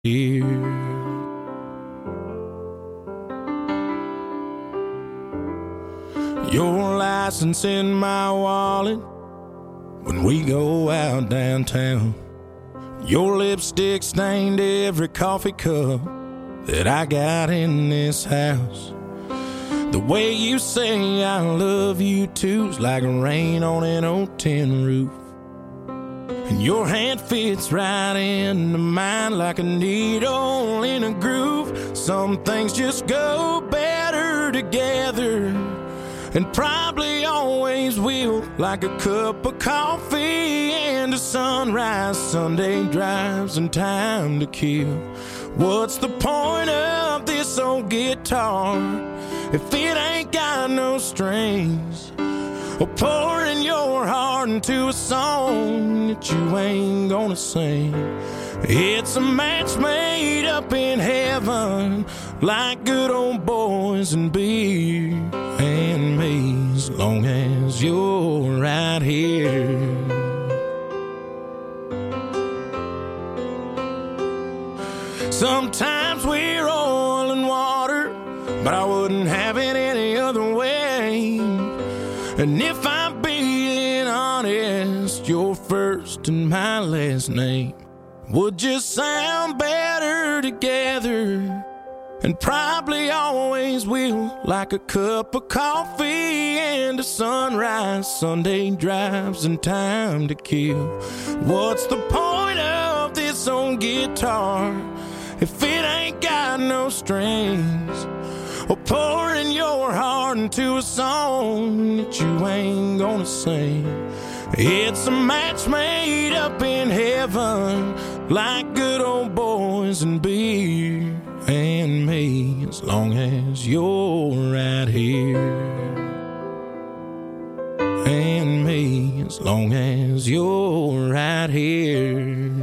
here. Your license in my wallet when we go out downtown. Your lipstick stained every coffee cup that I got in this house. The way you say I love you too's like rain on an old tin roof. And your hand fits right into mine like a needle in a groove. Some things just go better together, and probably always will, like a cup of coffee and a sunrise, Sunday drives and time to kill. What's the point of this old guitar if it ain't got no strings? Or pouring your heart into a song that you ain't gonna sing. It's a match made up in heaven, like good old boys and beer and me, as long as you're right here. Sometimes we're oil and water, but I wouldn't have it any other way. And if I'm being honest, your first and my last name would just sound better together, and probably always will, like a cup of coffee and a sunrise, Sunday drives and time to kill. What's the point of this old guitar if it ain't got no strings? Or pouring your heart into a song that you ain't gonna sing. It's a match made up in heaven, like good old boys and beer and me, as long as you're right here. And me, as long as you're right here.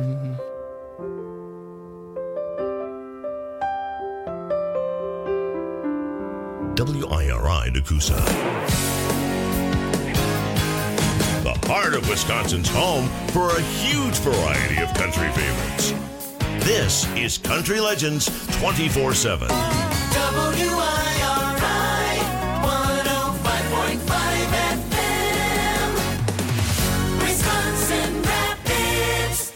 WIRI Nakusa. The heart of Wisconsin's home for a huge variety of country favorites. This is Country Legends 24/7. WIRI 105.5 FM, Wisconsin Rapids.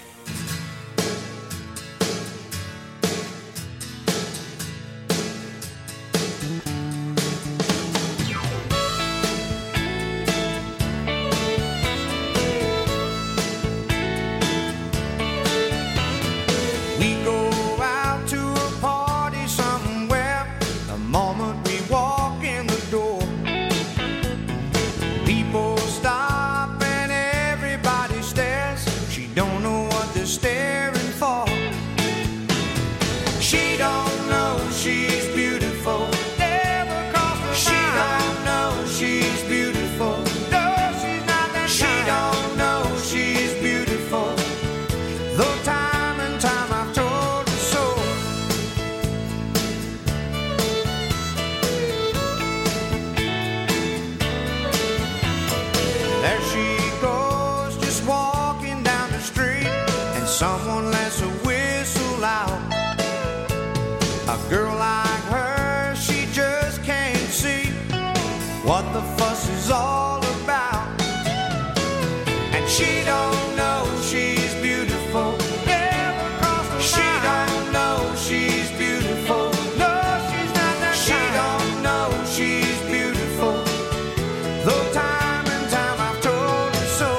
What the fuss is all about, and she don't know she's beautiful. Never crossed her mind. She don't know she's beautiful. No, she's not that She kind. Don't know she's beautiful. Though time and time I've told her so.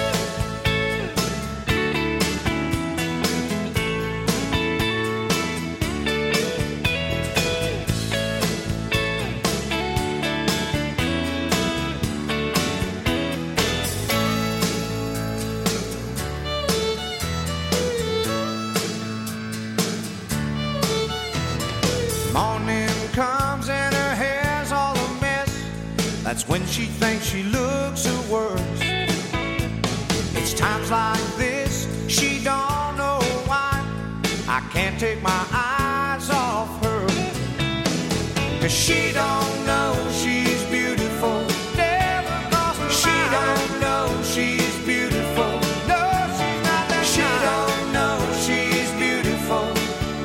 Comes and her hair's all a mess. That's when she thinks she looks her worst. It's times like this she don't know why I can't take my eyes off her. 'Cause she don't know she's beautiful. Never crossed her mind. She don't know she's beautiful. No, she's not that She kind. Don't know she's beautiful.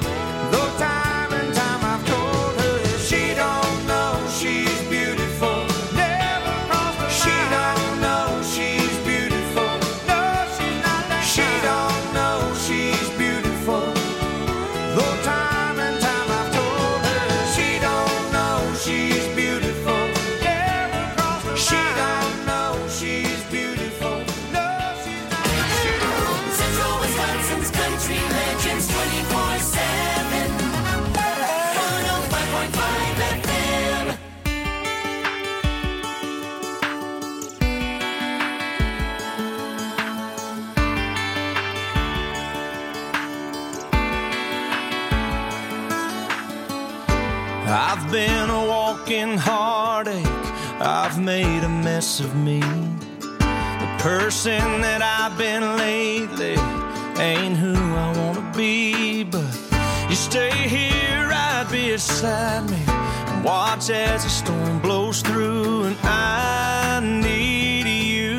I've been a walking heartache, I've made a mess of me. The person that I've been lately ain't who I wanna be. But you stay here right beside me and watch as the storm blows through, and I need you.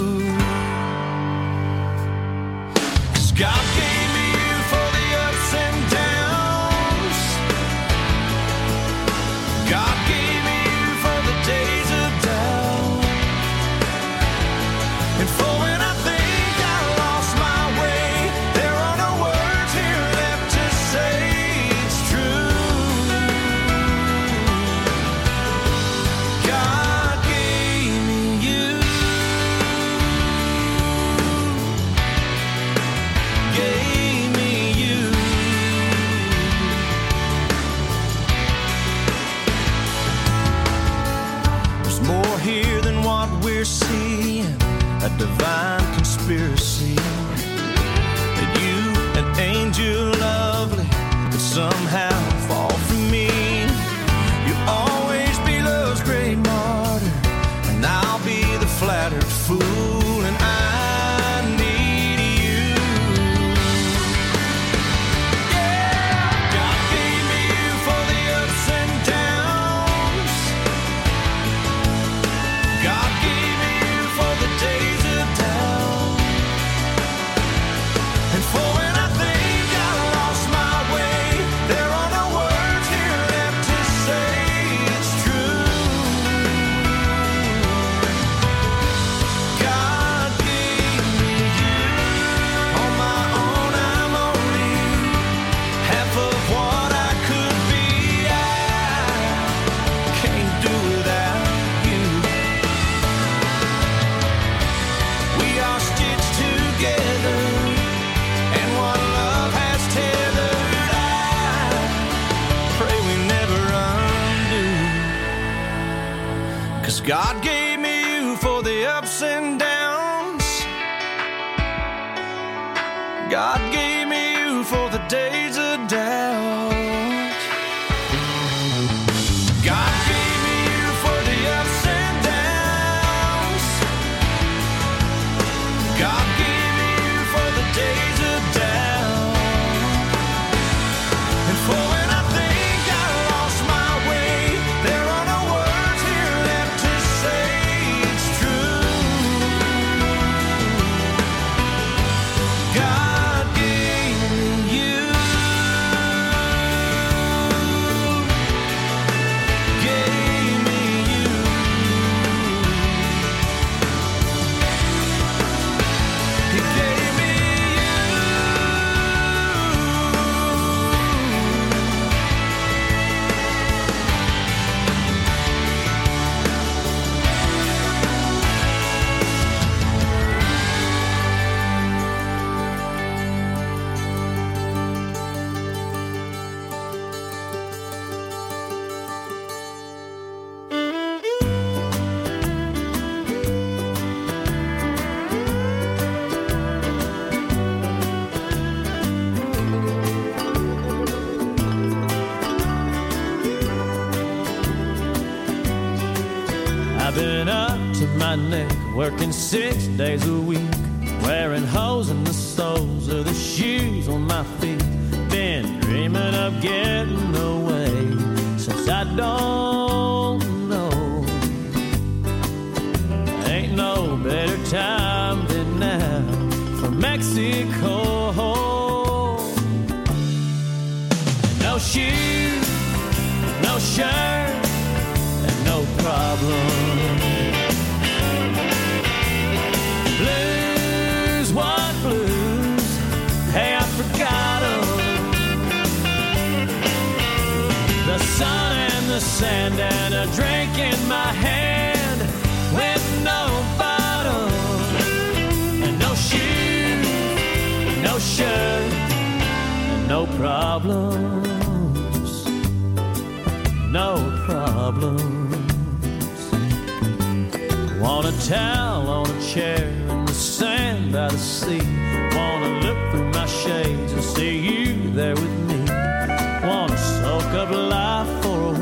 'Cause God gave me you for the ups and downs. God gave me you for the days of doubt, and for when I think I lost my way, there are no words here left to say it's true. God gave me you. Gave me you. There's more here than what we're seeing, a divine conspiracy. That you, an angel lovely, could somehow fall for me. You'll always be love's great martyr, and I'll be the flattered fool, and I need you. Yeah, God gave me you for the ups and downs. God gave me you for the days of doubt, and for when I think I lost my way, there are no words here left to say it's true. God gave me you. On my own, I'm only half of what I could be. I can't do without you. We are stitched together, and one love has tethered. I pray we never undo. 'Cause God gave me you for the ups and downs. God gave me you for the days of doubt. God gave me you for the ups and downs. God gave me you for the days of doubt, and for when I think I lost my way, there are no words here left to say it's true. God gave me you. Gave me you. He gave me I've been up to my neck, working 6 days a week, wearing holes in the soles of the shoes on my feet. Been dreaming of getting away since I don't know. Ain't no better time than now for Mexico. No shoes, no shirt, and no problem. Blues, what blues? Hey, I forgot 'em. The sun and the sand and a drink in my hand with no bottle. And no shoes, no shirt, and no problems. No problems. Want a towel on a chair in the sand by the sea. Wanna look through my shades and see you there with me. Wanna soak up life for a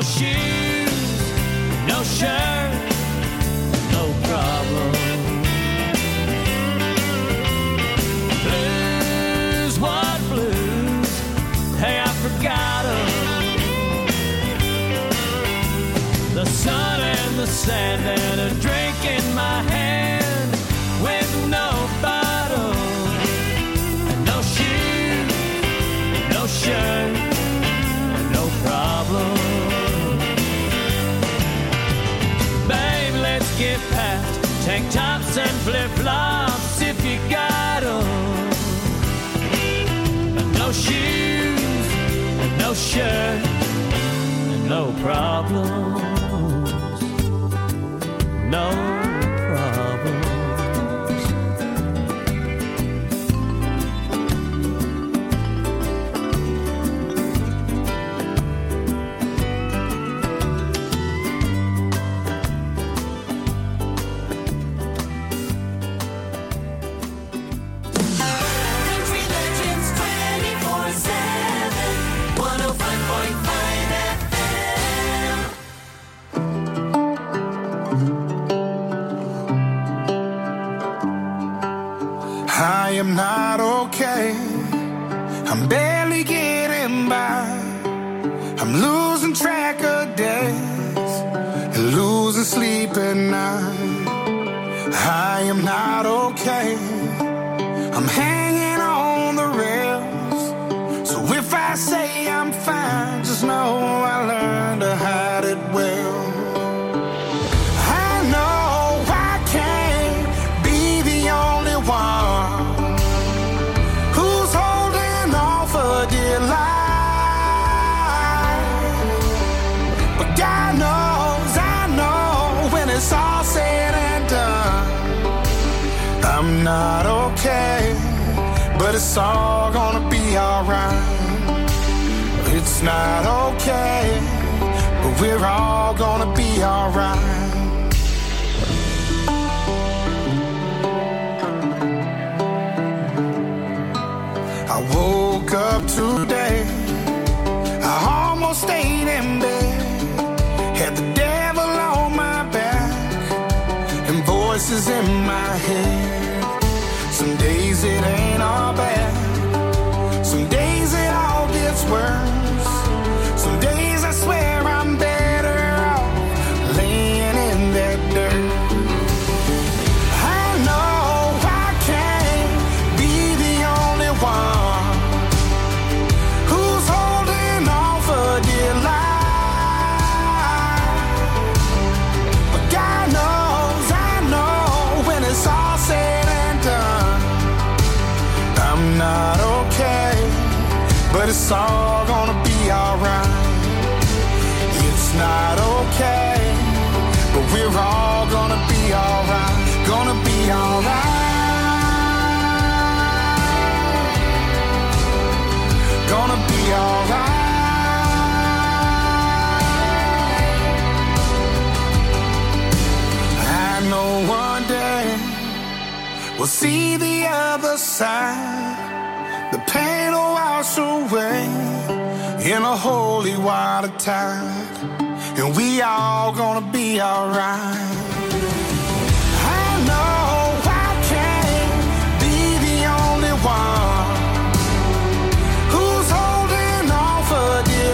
no shoes, no shirt, no problem. Blues, what blues? Hey, I forgot 'em. The sun and the sand and a drink in my hand with no bottle, no shoes, no shirt, no problem. Babe, let's get past tank tops and flip-flops if you got 'em. No shoes, no shirt, no problem. No problems. Country Legends 24/7, 105.5 FM. I am not okay. I'm barely getting by. I'm losing track of days and losing sleep at night. I am not okay. I'm hanging on the rails. So if I say I'm fine, just know I learned to hide it well. I know I can't be the only one who's holding on for dear life. But God knows, I know when it's all said and done, I'm not okay, but it's all gonna be alright. It's not okay, but we're all gonna be alright. I woke up today, I almost stayed in bed, had the devil on my back and voices in my head. Some days it ain't all bad, some days it all gets worse. Some days I swear I'm better off laying in that dirt. I know I can't be the only one who's holding on for dear life. But God knows, I know when it's all said and done, I'm not okay, but it's all gonna be alright. It's not okay, but we're all gonna be alright. Gonna be alright. Gonna be alright. I know one day we'll see the other side. The pain will wash away in a holy water tide, and we all gonna be alright. I know I can't be the only one who's holding on for dear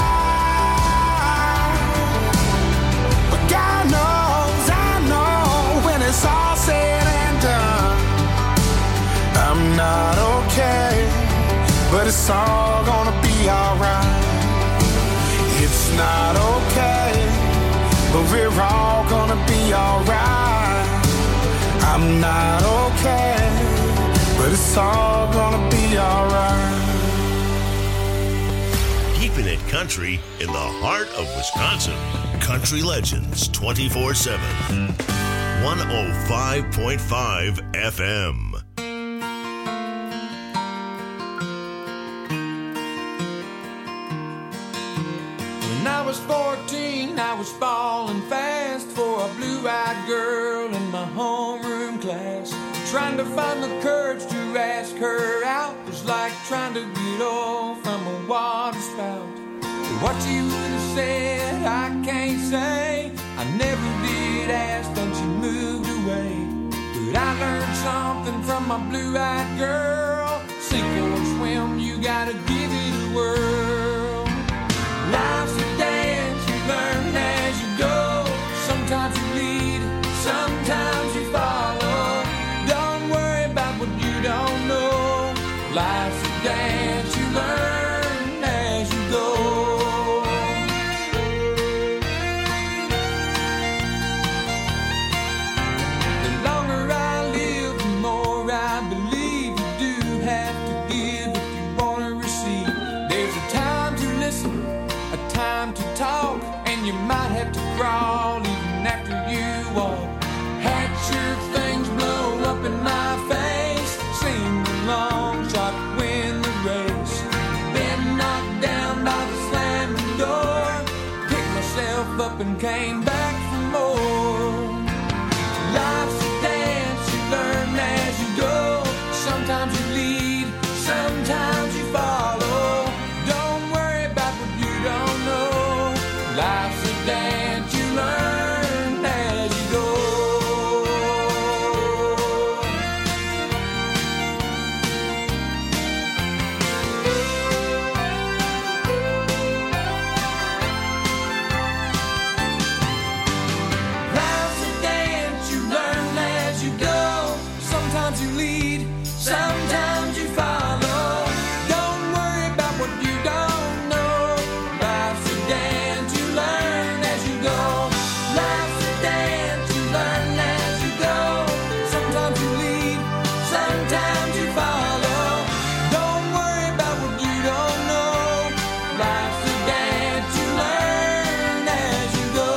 life. But God knows, I know when it's all said and done, I'm not okay, but it's all gonna be alright. It's not okay, but we're all gonna be alright. I'm not okay, but it's all gonna be alright. Keeping it country in the heart of Wisconsin. Country Legends 24/7. 105.5 FM. When I was 14, I was falling fast for a blue-eyed girl in my homeroom class. Trying to find the courage to ask her out was like trying to get off from a water spout. What you would have said I can't say I never did ask when she moved away. But I learned something from my blue-eyed girl. Sink or swim, you gotta give it a whirl. Life's a dance, you learn as you go. Sometimes you lead, sometimes you follow. Don't worry about what you don't know. Life's a dance, you learn as you go. The longer I live, the more I believe you do have to give if you want to receive. There's a time to listen, a time to talk, and you might have to crawl even after you walk. Hatch your things, blow up in my face, sing the long shot, win the race. Been knocked down by the slamming door, picked myself up and came back for more. Life's a dance, you learn as you go. Sometimes you lead, sometimes you follow. Don't worry about what you don't know. Life's a dance, you learn as you go. Life's a dance, you learn as you go. Sometimes you lead, sometimes you follow. Don't worry about what you don't know. Life's a dance, you learn as you go. Life's a dance, you learn as you go. Sometimes you lead, sometimes you follow. Don't worry about what you don't know. Life's a dance, you learn as you go.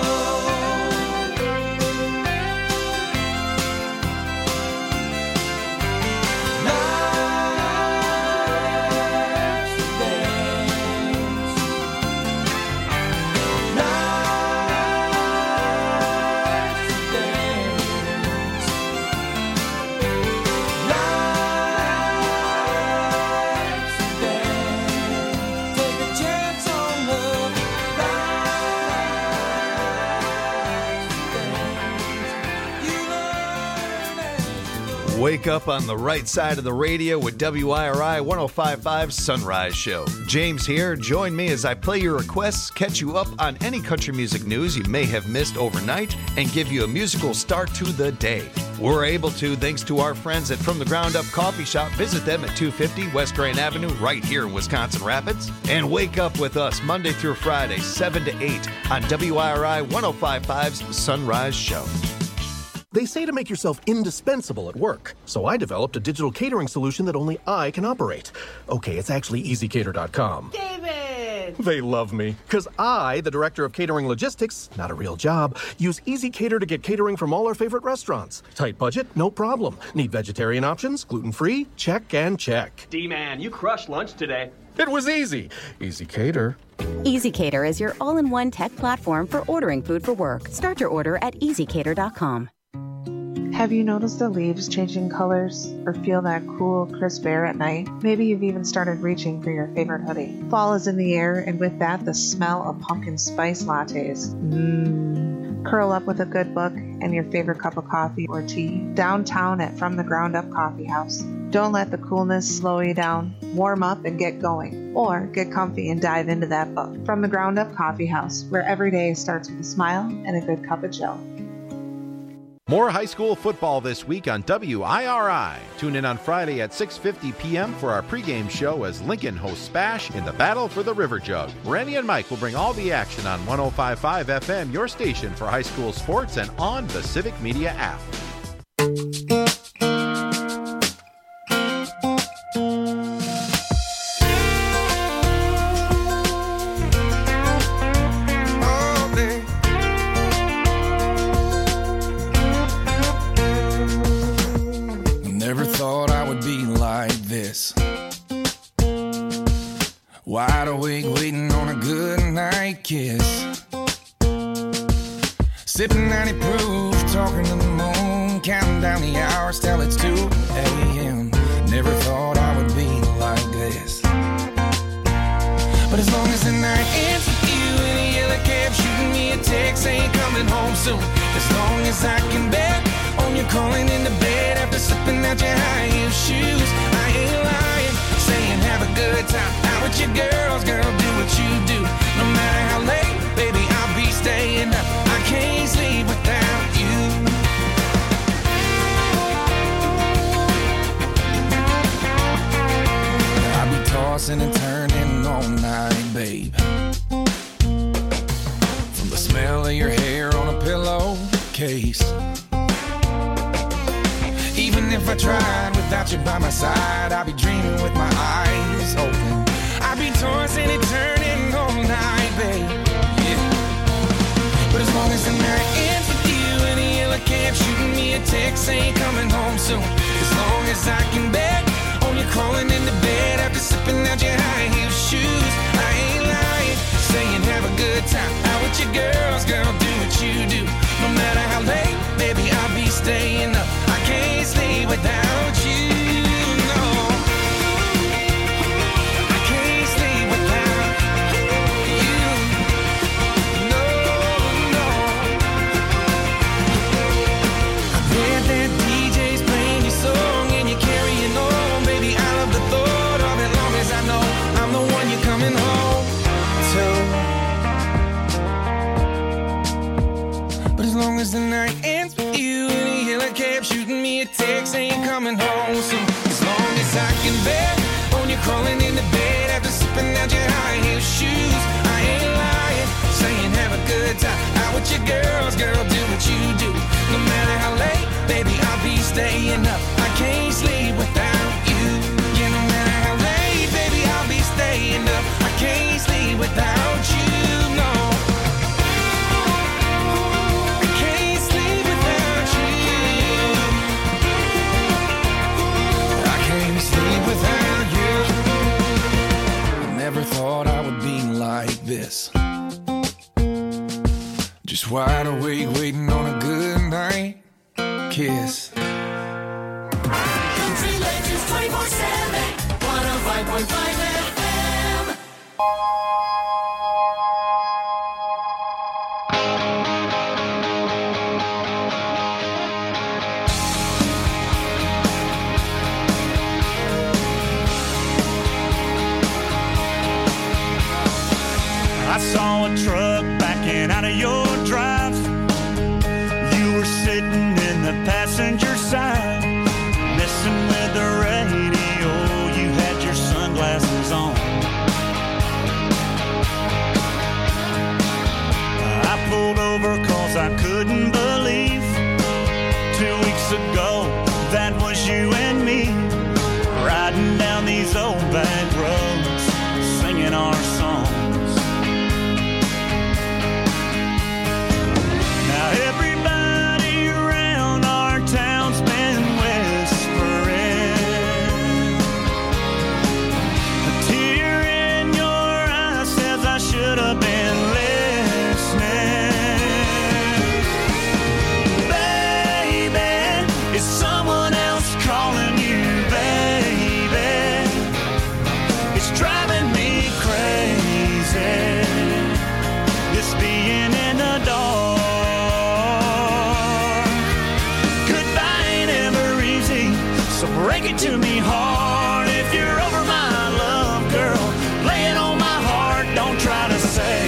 Wake up on the right side of the radio with WIRI 105.5 Sunrise Show. James here. Join me as I play your requests, catch you up on any country music news you may have missed overnight, and give you a musical start to the day. We're able to thanks to our friends at From the Ground Up Coffee Shop. Visit them at 250 West Grand Avenue right here in Wisconsin Rapids. And wake up with us Monday through Friday, 7 to 8 on WIRI 105.5's Sunrise Show. They say to make yourself indispensable at work, so I developed a digital catering solution that only I can operate. Okay, it's actually EasyCater.com. David! They love me, because I, the director of catering logistics, not a real job, use EasyCater to get catering from all our favorite restaurants. Tight budget? No problem. Need vegetarian options? Gluten-free? Check and check. D-Man, you crushed lunch today. It was easy. EasyCater. EasyCater is your all-in-one tech platform for ordering food for work. Start your order at EasyCater.com. Have you noticed the leaves changing colors or feel that cool, crisp air at night? Maybe you've even started reaching for your favorite hoodie. Fall is in the air, and with that, the smell of pumpkin spice lattes. Curl up with a good book and your favorite cup of coffee or tea downtown at From the Ground Up Coffee House. Don't let the coolness slow you down. Warm up and get going. Or get comfy and dive into that book. From the Ground Up Coffee House, where every day starts with a smile and a good cup of Joe. More high school football this week on WIRI. Tune in on Friday at 6:50 p.m. for our pregame show as Lincoln hosts Spash in the Battle for the River Jug. Randy and Mike will bring all the action on 105.5 FM, your station for high school sports, and on the Civic Media app. Wide awake, waiting on a good night kiss. Sipping 90 proof, talking to the moon, counting down the hours till it's 2 a.m. Never thought I would be like this. But as long as the night ends with you in a yellow cab text saying coming home soon. As long as I can bet on you calling into bed after slipping out your high heel shoes. I ain't lying, saying have a good time out with your girls, girl, do what you do. No matter how late, baby, I'll be staying up. I can't sleep without you. I'll be tossing and turning all night, babe. From the smell of your hair on a pillowcase. Even if I tried without you by my side, I'd be dreaming with my eyes open. I'd be tossing and turning all night, babe. Yeah. But as long as the night ends with you in a yellow cab, shooting me a text saying coming home soon. As long as I can bet on you crawling into bed after slipping out your high heel shoes. I ain't lying, saying have a good time out with your girls, girl, do what you do. No matter how late, baby, I'll be staying up. I can't sleep without you, no. I can't sleep without you, no, no. I bet that DJ's playing your song and you're carrying on, baby. I love the thought of it, long as I know I'm the one you're coming home to. But as long as the night ends with you in a yellow cab, shooting me a text saying coming home soon. As long as I can bet on you crawling into bed after slipping out your high heel shoes. I ain't lying, saying have a good time out with your girls, girl, do what you do. No matter how late, baby, I'll be staying up. I can't sleep without you. Yeah, no matter how late, baby, I'll be staying up. I can't sleep without you, no. Never thought I would be like this. Just wide awake, waiting on a good night kiss. Country Legends 24/7, 105.5 FM. I saw a truck backing out of your drive. You were sitting in the passenger side, messing with the radio. You had your sunglasses on. I pulled over 'cause I couldn't believe 2 weeks ago that was you and me, riding down these old back roads, singing our songs. Now everybody around our town's been whispering. A tear in your eye says I should have been listening. Baby, is someone else calling you, baby? It's driving me crazy, this being in the dark. So break it to me hard if you're over my love, girl. Lay it on my heart, don't try to say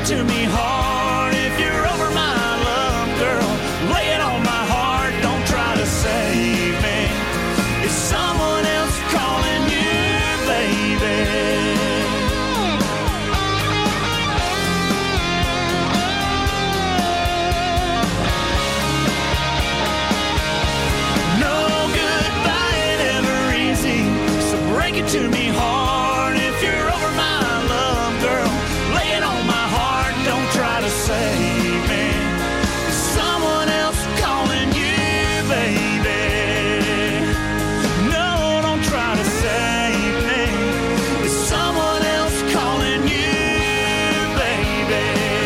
it to me hard. If you're over my love, girl, lay it on my heart. Don't try to save me. Is someone else calling you, baby? To me hard. If you're over my love, girl, lay it on my heart. Don't try to save me. Is someone else calling you, baby? No, don't try to save me. Is someone else calling you, baby?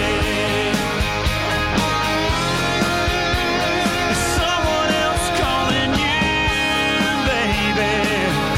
Is someone else calling you, baby?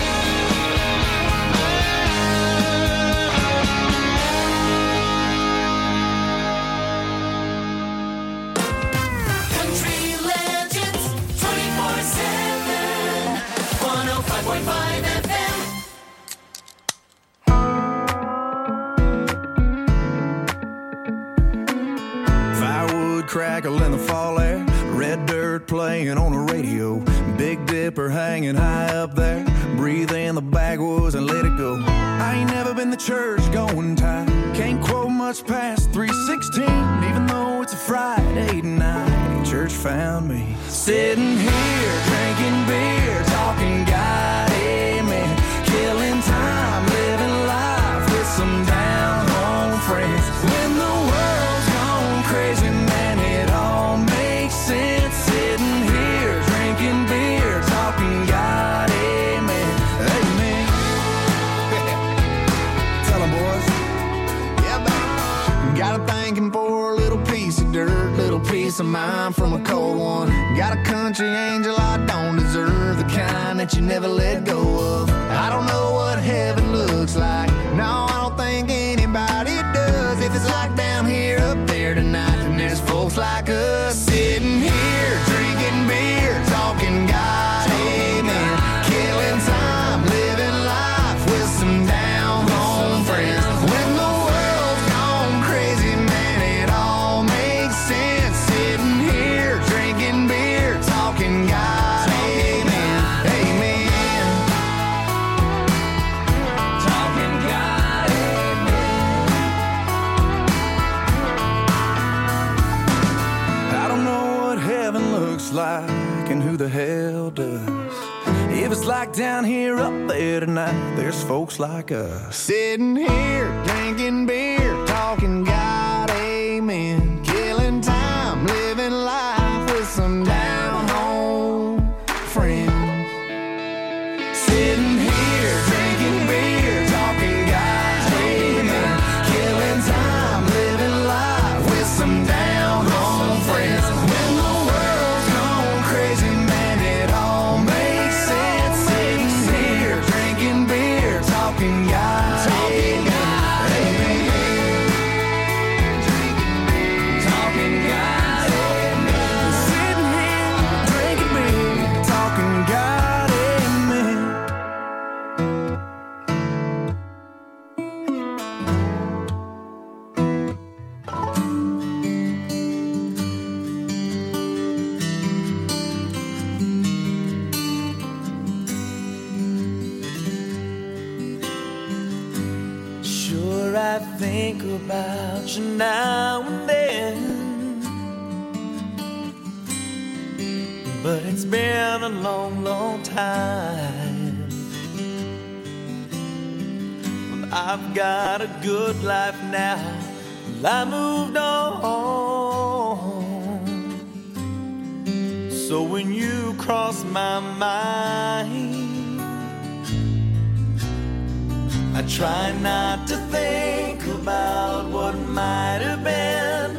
Firewood crackle in the fall air, red dirt playing on the radio, Big Dipper hanging high up there, breathe in the backwoods and let it go. I ain't never been the church going type, can't quote much past 3:16, even though it's a Friday night. Church found me sitting here drinking beer, talking God, amen, killing time, living life with some down home friends. When the world's gone crazy, man, it all makes sense. Sitting here drinking beer, talking God, amen, amen. Tell 'em, boys. Yeah, man. Got a thanking for a little piece of dirt, little piece of mind from a cold one. Got a country angel I don't deserve, the kind that you never let go of. I don't know what heaven looks like, no, I don't think anybody does. If it's like down here, up there tonight, then there's folks like us sitting here drinking beer, talking God, amen, killing time, living life with some down home friends. When the world's gone crazy, man, it all makes sense. Sitting here drinking beer, talking God, amen, amen, talking God, amen. I don't know what heaven looks like and who the hell does. If it's like down here, up there tonight, there's folks like us sitting here drinking beer, talking God, amen, killing time, living life with some down home friends. Sitting here drinking beer, talking God, amen, killing time, living life with some down home friends. When the world's gone crazy, man, it all makes sense. Sitting here drinking beer, talking God, amen, talking God, amen. Sitting here drinking beer, talking God, amen. Sure, I think about you now and then, but it's been a long, long time. Well, I've got a good life now, well, I moved on. So when you cross my mind, I try not to think about what might have been,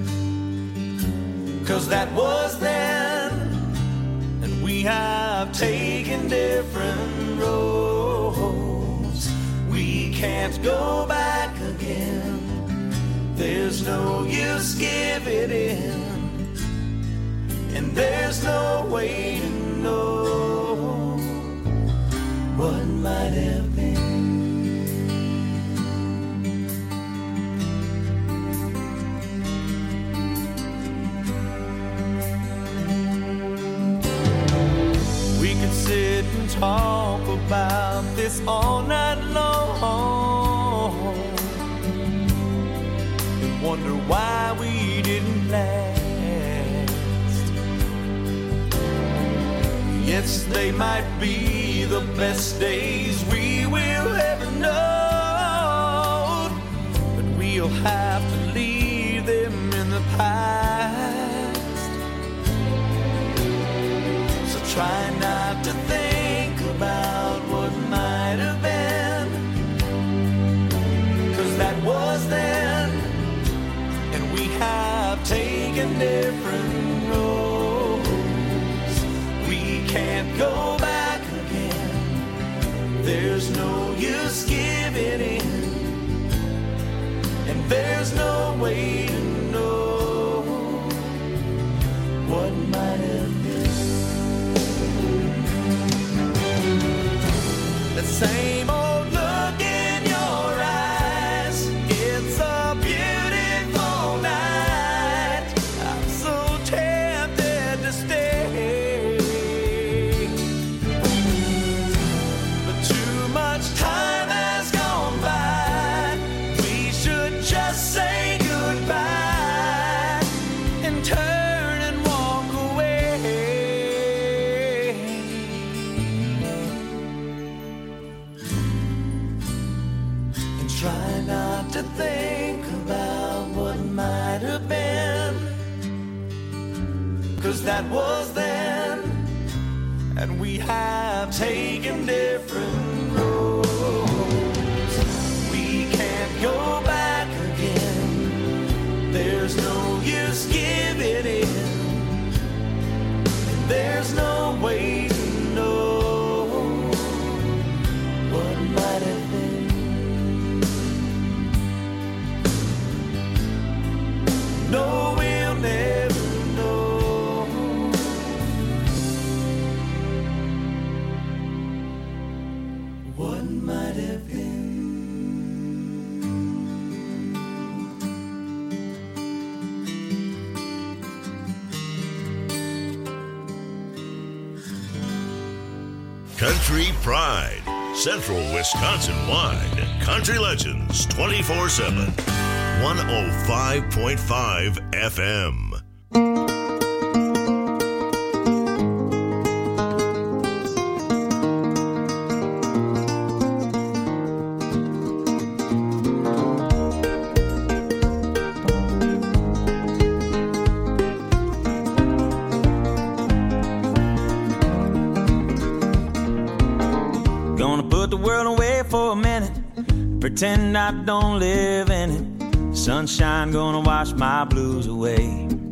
'cause that was then, and we have taken different roads. We can't go back again, there's no use giving in, and there's no way to know what might have been. talk about this all night long and wonder why we didn't last. Yes, they might be the best days we will ever know, but we'll have to leave them in the past. So try not to think about what might have been, 'cause that was then, and we have taken different roads. We can't go back again. There's no use giving in, and there's no way to know what might have been. The same old look in your eyes. It's a beautiful night. I'm so tempted to stay, but too much time has gone by. We should just say goodbye and turn and walk away. And try not to think about what might have been, 'cause that was then, and we have taken different roads. We can't go back again. There's no use giving in, and there's no way to know what might have been. No, we'll never know what might have been. Country Pride, Central Wisconsin wide. Country Legends 24/7. 105.5 FM. Gonna put the world away for a minute, pretend I don't live in it. Sunshine gonna wash my blues away.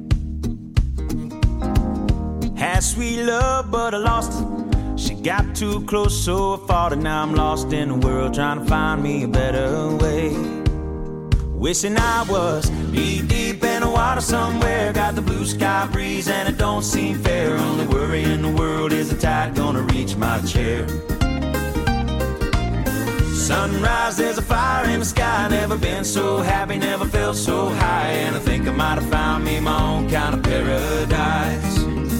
Had sweet love, but I lost it. She got too close, so I fought it. Now I'm lost in the world, trying to find me a better way. Wishing I was knee deep in the water somewhere. Got the blue sky breeze and it don't seem fair. Only worry in the world is the tide gonna reach my chair. Sunrise, there's a fire in the sky. Never been so happy, never felt so high. And I think I might have found me my own kind of paradise.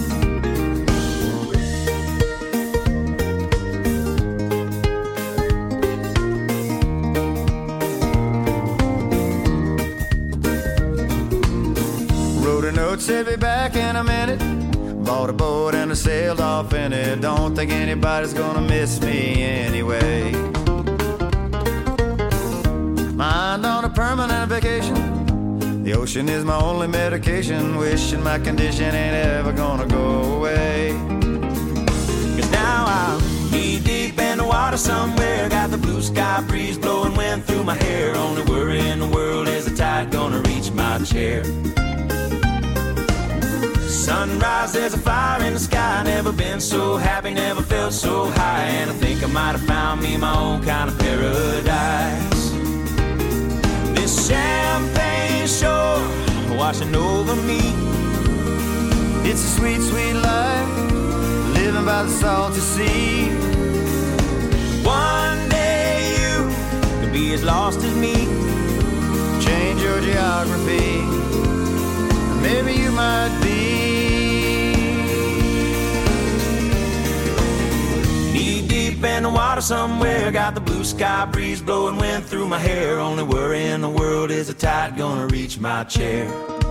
Wrote a note, said be back in a minute. Bought a boat and I sailed off in it. Don't think anybody's gonna miss me anyway. Mind on a permanent vacation. The ocean is my only medication. Wishing my condition ain't ever gonna go away. 'Cause now I'm knee deep in the water somewhere. Got the blue sky breeze blowing wind through my hair. Only worry in the world is the tide gonna reach my chair. Sunrise, there's a fire in the sky. Never been so happy, never felt so high. And I think I might have found me my own kind of paradise. This champagne shore washing over me. It's a sweet, sweet life, living by the salty sea. One day you could be as lost as me. Change your geography, maybe you might be. Knee somewhere. Got the blue sky breeze blowing wind through my hair. Only worry in the world is the tide gonna reach my chair.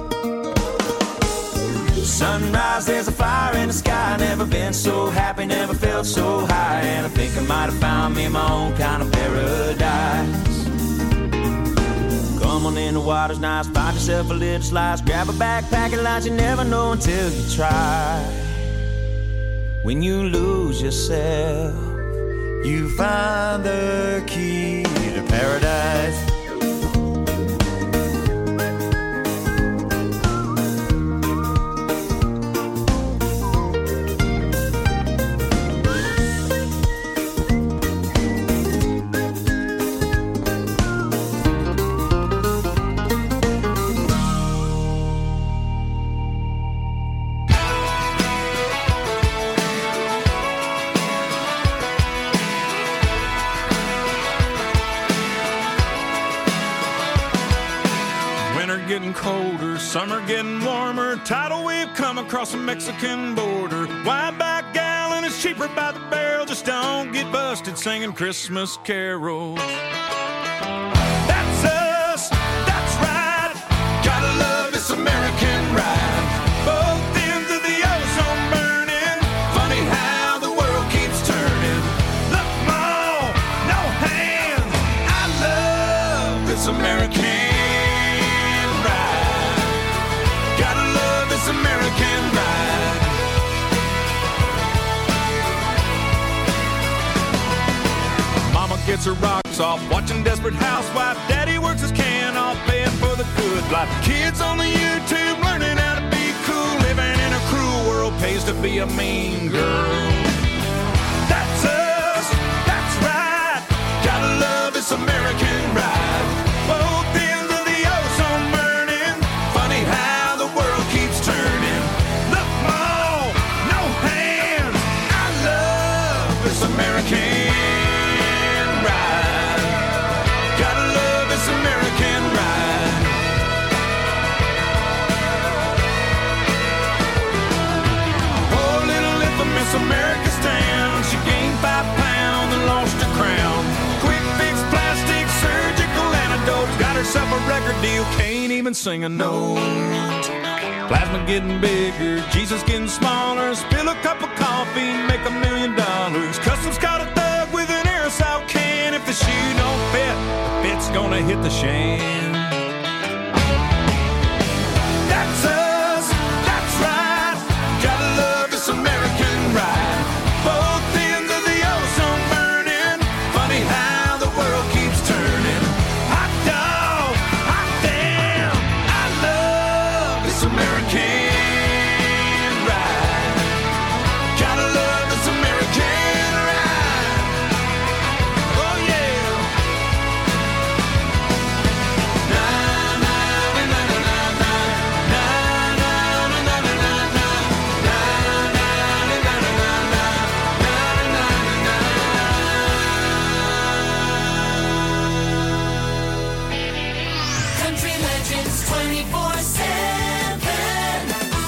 Sunrise, there's a fire in the sky. Never been so happy, never felt so high. And I think I might have found me my own kind of paradise. Come on in, the water's nice. Find yourself a little slice. Grab a backpack and lunch. You never know until you try. When you lose yourself, you find the key to paradise. Colder, summer getting warmer, tidal wave come across the Mexican border. Wine by gallon is cheaper by the barrel, just don't get busted singing Christmas carols. That's us, that's right, gotta love this American ride. Both ends of the ozone burning, funny how the world keeps turning. Look, Mom, no hands, I love this American American ride. Mama gets her rocks off watching Desperate Housewife. Daddy works his can off paying for the good life. Kids on the YouTube learning how to be cool. Living in a cruel world pays to be a mean girl. That's us, that's right, gotta love this American ride. Both ends of the ozone burning, funny how the world keeps turning. Look, Mom, no hands, I love this American ride. Gotta love this American ride. Oh, little infamous America stand. She gained 5 pounds and lost her crown. Quick fix, plastic, surgical antidote. Got herself a record deal, can't even sing a note. Plasma getting bigger, Jesus getting smaller. Spill a cup of coffee, make $1 million. Customs caught a thug with an aerosol can. If the shoe don't fit, the fit's gonna hit the shan. That's us, that's right, gotta love this American ride. Both ends of the ozone burning, funny how the world keeps turning. Hot dog, hot damn, I love this American ride. Gotta love this American ride. Oh yeah. Na na na na na na na na na na na na Country Legends 24/7.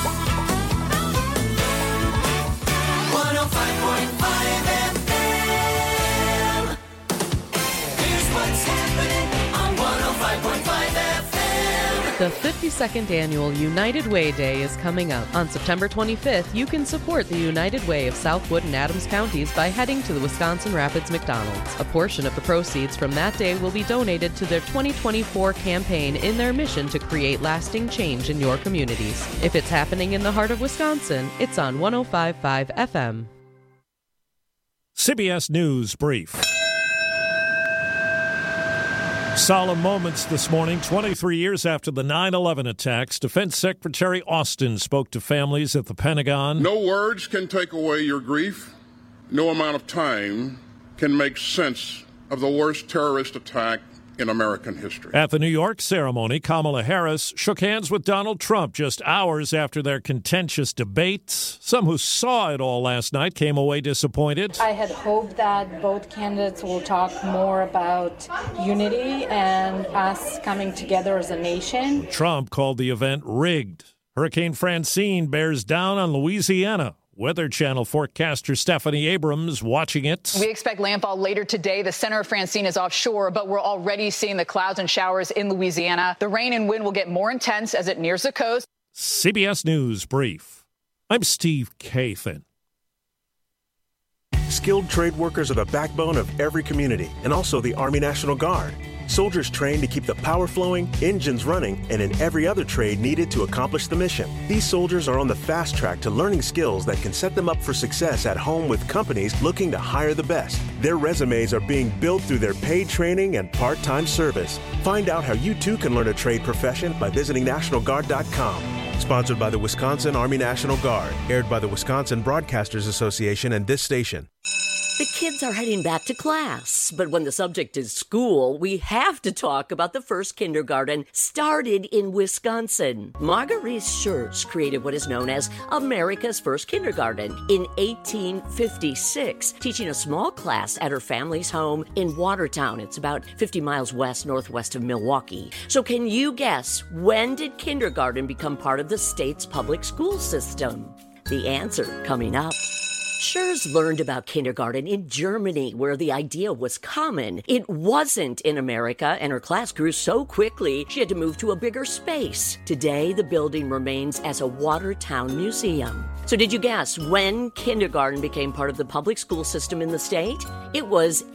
105.5 FM. Here's what's happening on 105.5 FM. The 52nd Annual United Way Day is coming up. On September 25th, you can support the United Way of Southwood and Adams counties by heading to the Wisconsin Rapids McDonald's. A portion of the proceeds from that day will be donated to their 2024 campaign in their mission to create lasting change in your communities. If it's happening in the heart of Wisconsin, it's on 105.5 FM. CBS News Brief. Solemn moments this morning, 23 years after the 9/11 attacks. Defense Secretary Austin spoke to families at the Pentagon. No words can take away your grief. No amount of time can make sense of the worst terrorist attack in American history. At the New York ceremony, Kamala Harris shook hands with Donald Trump just hours after their contentious debates. Some who saw it all last night came away disappointed. I had hoped that both candidates will talk more about unity and us coming together as a nation. Trump called the event rigged. Hurricane Francine bears down on Louisiana. Weather Channel forecaster Stephanie Abrams watching it. We expect landfall later today. The center of Francine is offshore, but we're already seeing the clouds and showers in Louisiana. The rain and wind will get more intense as it nears the coast. CBS News Brief. I'm Steve Kathan. Skilled trade workers are the backbone of every community, and also the Army National Guard. Soldiers trained to keep the power flowing, engines running, and in every other trade needed to accomplish the mission. These soldiers are on the fast track to learning skills that can set them up for success at home with companies looking to hire the best. Their resumes are being built through their paid training and part-time service. Find out how you too can learn a trade profession by visiting NationalGuard.com. Sponsored by the Wisconsin Army National Guard. Aired by the Wisconsin Broadcasters Association and this station. The kids are heading back to class, but when the subject is school, we have to talk about the first kindergarten started in Wisconsin. Marguerite Schertz created what is known as America's first kindergarten in 1856, teaching a small class at her family's home in Watertown. It's about 50 miles northwest of Milwaukee. So can you guess, when did kindergarten become part of the state's public school system? The answer coming up. Schertz learned about kindergarten in Germany, where the idea was common. It wasn't in America, and her class grew so quickly she had to move to a bigger space. Today, the building remains as a Watertown museum. So did you guess when kindergarten became part of the public school system in the state? It was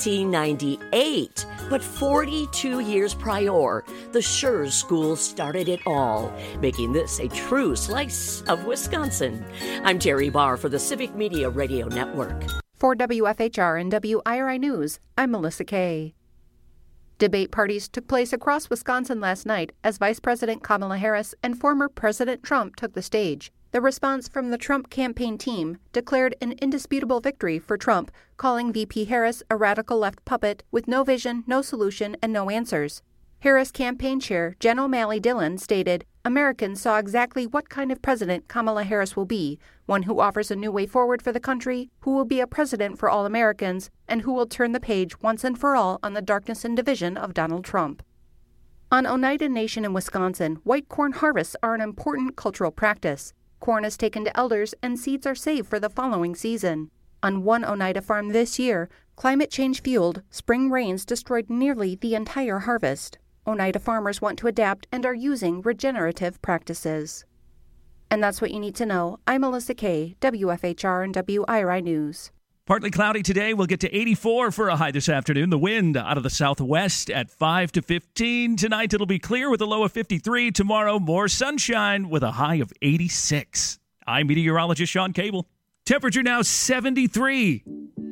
1898. But 42 years prior, the Schertz School started it all, making this a true slice of Wisconsin. I'm Terry Barr for the Civic Media Radio Network. For WFHR and WIRI News, I'm Melissa Kay. Debate parties took place across Wisconsin last night as Vice President Kamala Harris and former President Trump took the stage. The response from the Trump campaign team declared an indisputable victory for Trump, calling VP Harris a radical left puppet with no vision, no solution, and no answers. Harris campaign chair Jen O'Malley Dillon stated, Americans saw exactly what kind of president Kamala Harris will be, one who offers a new way forward for the country, who will be a president for all Americans, and who will turn the page once and for all on the darkness and division of Donald Trump. On Oneida Nation in Wisconsin, white corn harvests are an important cultural practice. Corn is taken to elders and seeds are saved for the following season. On one Oneida farm this year, climate change-fueled spring rains destroyed nearly the entire harvest. Oneida farmers want to adapt and are using regenerative practices. And that's what you need to know. I'm Melissa Kay, WFHR and WIRI News. Partly cloudy today. We'll get to 84 for a high this afternoon. The wind out of the southwest at 5 to 15. Tonight it'll be clear with a low of 53. Tomorrow more sunshine with a high of 86. I'm meteorologist Sean Cable. Temperature now 73.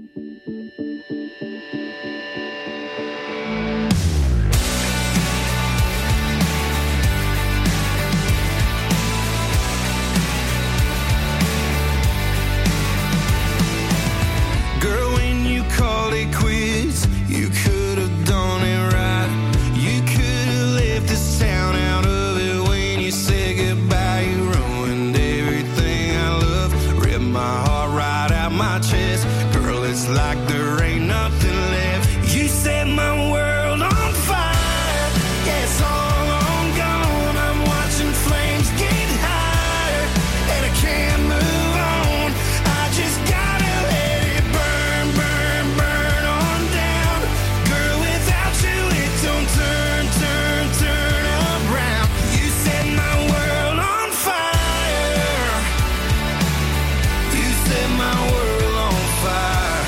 Girl, when you called it quits, you could have done it right. You could have left this town out of it when you said goodbye. You ruined everything I love, ripped my heart right out my chest. Girl, it's like there ain't nothing left. You set my world on fire. Yeah, it's all on gone. I'm watching flames get higher, and I can't move on. I just gotta let it burn, burn, burn on down. Girl, without you it don't turn, turn, turn around. You set my world on fire. You set my world on fire.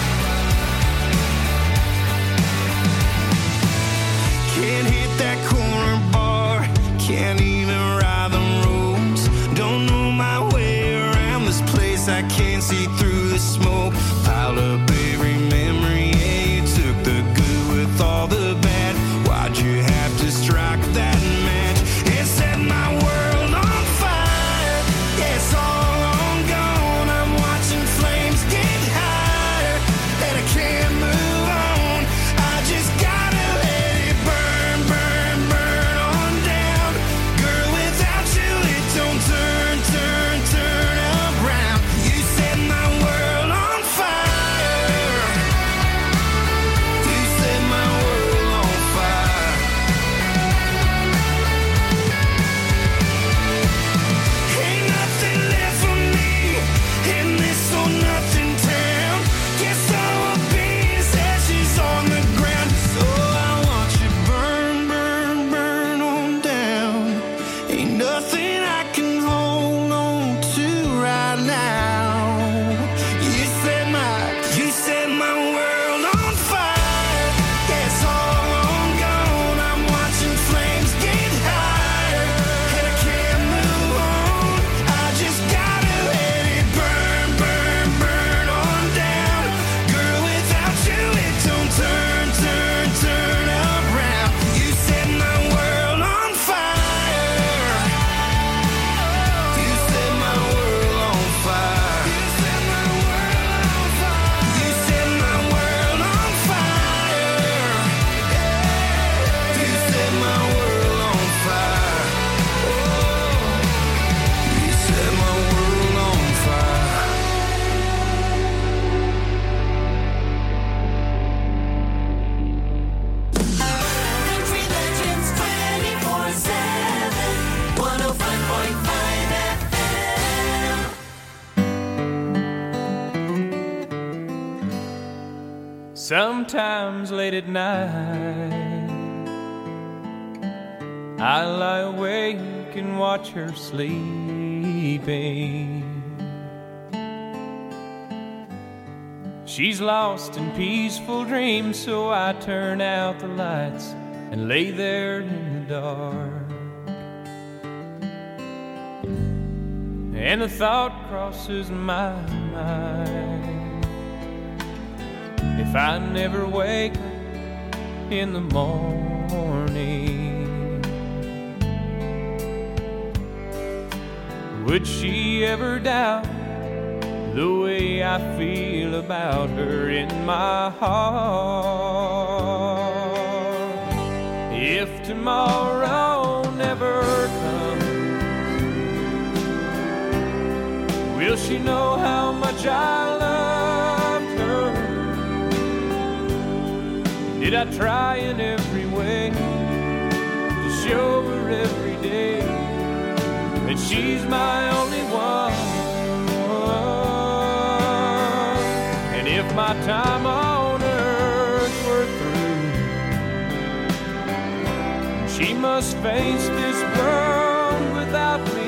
Can't hit that corner bar, can't even ride the roads. Don't know my way around this place, I can't see through the smoke. Piled up every memory, yeah, you took the good with all the bad. Why'd you have to strike that match? It set my world on fire. Yeah, it's all on gone. I'm watching flames get higher, and I can't move on. I just gotta let it burn, burn, burn on down. Girl, without you it don't turn, turn, turn around. You set my world on fire. so nothing town. Guess all of beans ashes on the ground. So I watch it burn, burn, burn on down. Ain't nothing I can hold on to right now. You set my world on fire. Yeah, it's all on gone. I'm watching flames get higher, and I can't move on. I just gotta let it burn, burn, burn on down. Girl, without you it don't turn, turn, turn around. You set my world on fire. You set my world on fire. You set my world on fire. You set my world on fire. You set my world on fire. You set my world on fire. Country Legends 24/7, 105.5 FM. Sometimes late at night, I lie awake and watch her sleeping. She's lost in peaceful dreams, so I turn out the lights and lay there in the dark. And a thought crosses my mind: if I never wake up in the morning, would she ever doubt the way I feel about her in my heart? If tomorrow never comes, will she know how much I loved her? Did I try in every way to show her every day that she's my only one? And if my time on earth were through, she must face this world without me.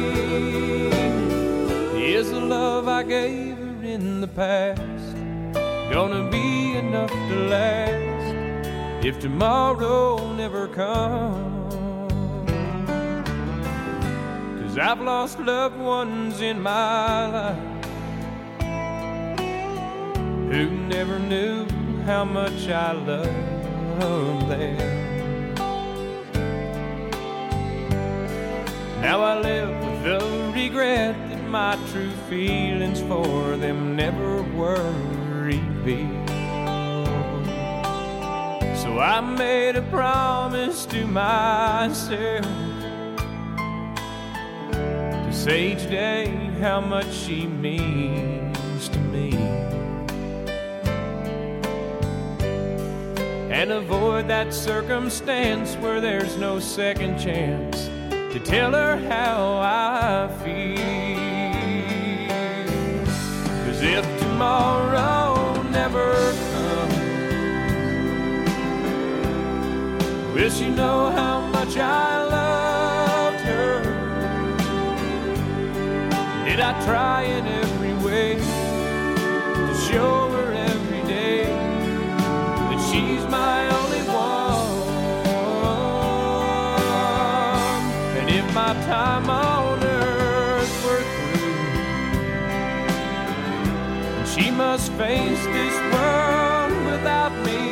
Is the love I gave her in the past gonna be enough to last if tomorrow never comes? 'Cause I've lost loved ones in my life who never knew how much I loved them. Now I live with the regret that my true feelings for them never were revealed. So I made a promise to myself to say each day how much she means to me, and avoid that circumstance where there's no second chance to tell her how I feel. 'Cause if tomorrow never comes, will she know how much I loved her? Did I try in every way to show her every day that she's my only one? And if my time on earth were through, she must face this world without me,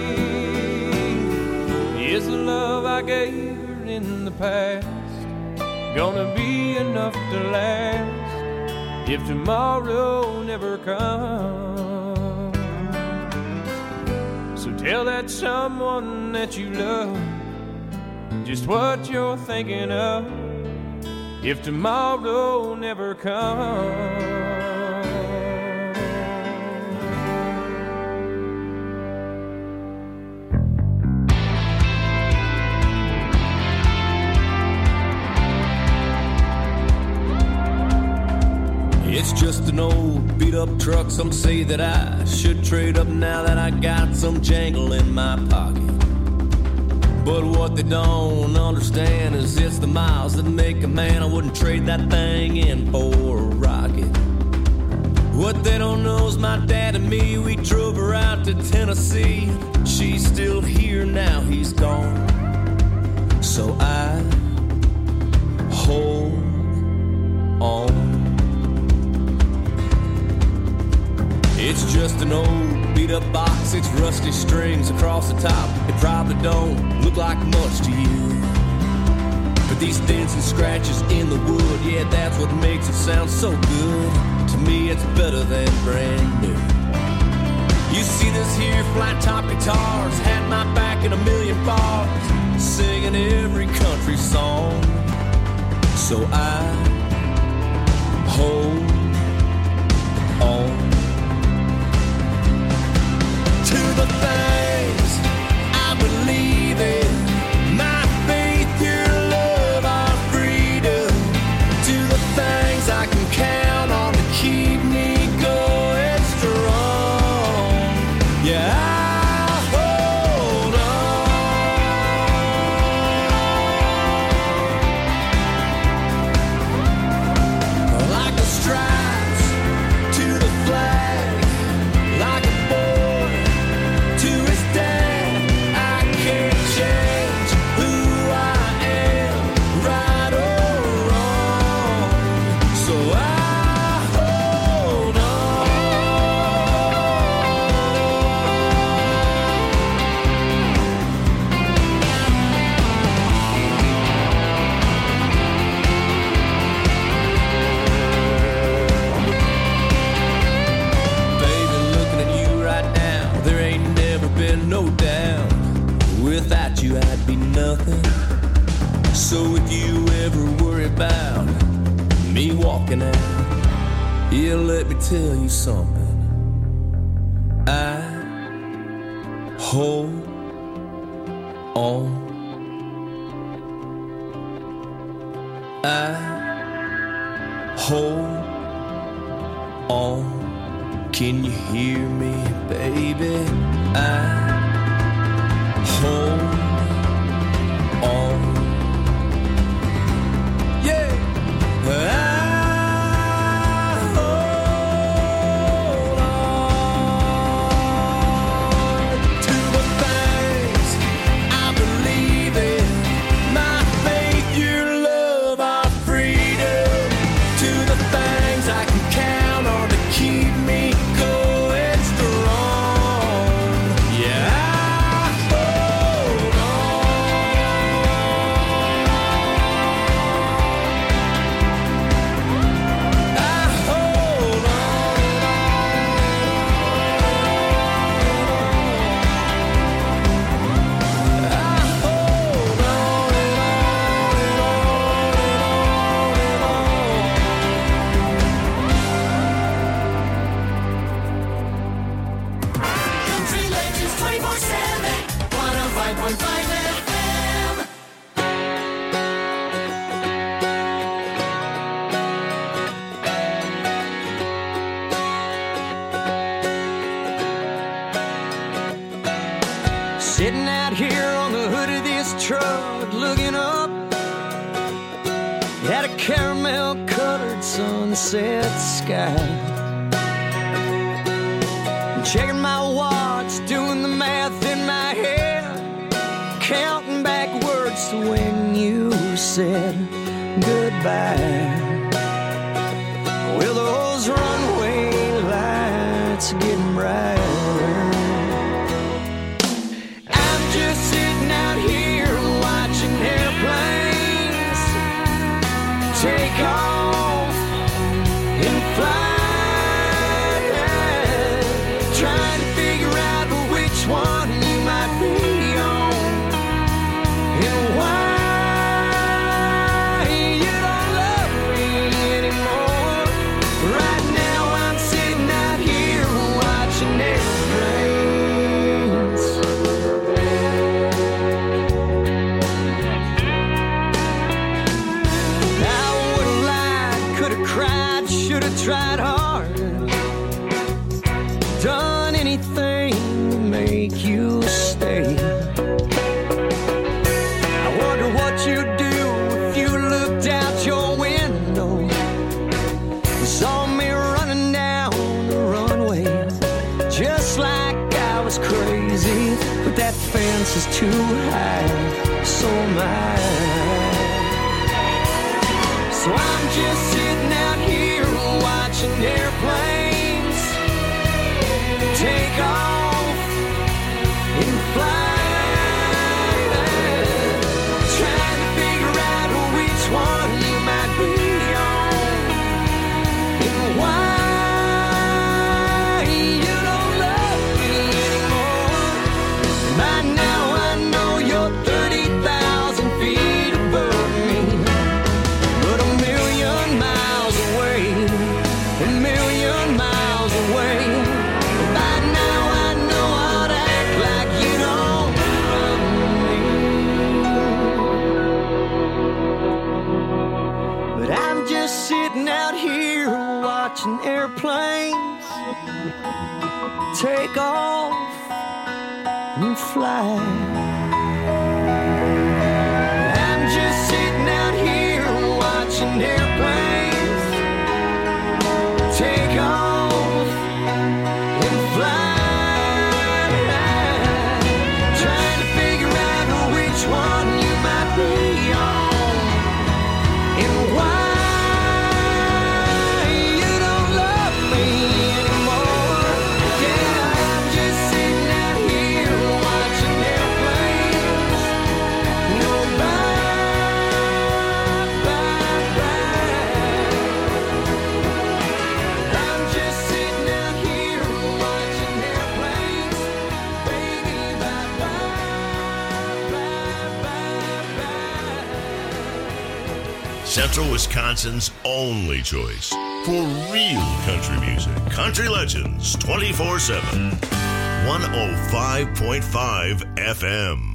is the love I gave her in the past gonna be enough to last if tomorrow never comes? So tell that someone that you love just what you're thinking of if tomorrow never comes. It's just an old beat-up truck. Some say that I should trade up now that I got some jangle in my pocket. But what they don't understand is it's the miles that make a man. I wouldn't trade that thing in for a rocket. What they don't know is my dad and me, we drove her out to Tennessee. She's still here now, he's gone. So I hold on. It's just an old beat-up box, 6 rusty strings across the top. It probably don't look like much to you, but these dents and scratches in the wood, yeah, that's what makes it sound so good. To me, it's better than brand new. You see this here flat-top guitars had my back in a million bars, singing every country song. So I hold on to the things I believe in, my faith, your love, our freedom, to the things I can count on to keep me going strong. Yeah, I hold on like the stripes to the flag, like a boy to his dad. I can't change who I am, right or wrong. So I hold Baby, looking at you right now, there ain't never been no doubt. Without you, I'd be nothing. So if you ever worry about me walking out, yeah, let me tell you something. I hold on. I hold on. Can you hear me, baby? I hold on. Yeah. I hold on to the things I believe in, my faith, your love, our freedom, to the things I can count on to keep me going strong. Yeah, I hold on. I hold Country Legends 24/7, 105.5 FM. Sitting out here on the hood of this truck, looking up at a caramel-colored sunset sky. Checking my watch, doing the math in my head, counting backwards to when you said goodbye. Well, those runway lights are getting brighter. I'm just sitting out here watching airplanes take off and fly. Trying to figure out which one you might be on and why you don't love me anymore. Right now I'm sitting out here watching make you stay. I wonder what you'd do if you looked out your window and saw me running down the runway, just like I was crazy. But that fence is too high, so am I. So I'm just sitting out here watching airplanes take off and fly, trying to figure out which one you might be on and why you don't love me anymore. By now I know you're 30,000 feet above me, but a million miles away, a million miles away. By now I know I'd act like you don't love me. But I'm just sitting out here watching airplanes take off and fly. I'm just sitting out here watching airplanes take off and fly, trying to figure out which one you might be on and why you don't love me anymore. Yeah, I'm just sitting out here watching airplanes go by, I'm just sitting out here watching airplanes, baby, Central Wisconsin's only choice for real country music. Country Legends 24/7. 105.5 FM.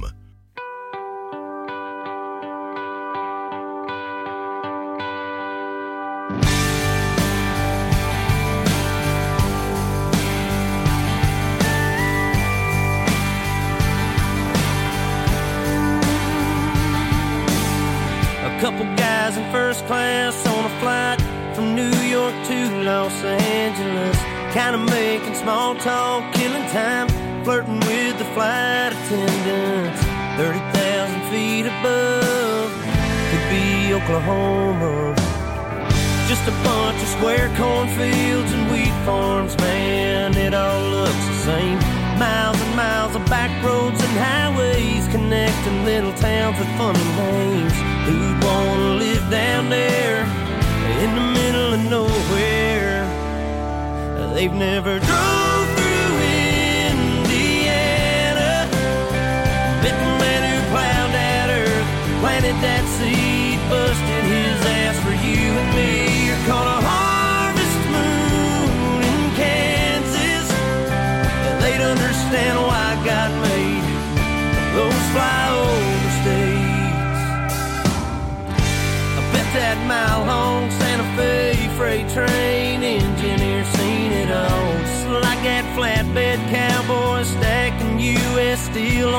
A couple guys in first class on a flight from New York to Los Angeles, kind of making small talk, killing time, flirting with the flight attendants. 30,000 feet above, could be Oklahoma. Just a bunch of square cornfields and wheat farms, man, it all looks the same. Miles and miles of back roads and highways connecting little towns with funny names. Who'd wanna live down there in the middle of nowhere? They've never drove through Indiana, met the man who plowed that earth, planted that seed, busted his ass for you and me. You're called a harvest moon in Kansas. They'd understand why God made those flyover states. I bet that mile-long Santa Fe freight train engineer seen it all, just like that flatbed cowboy stacking U.S. steel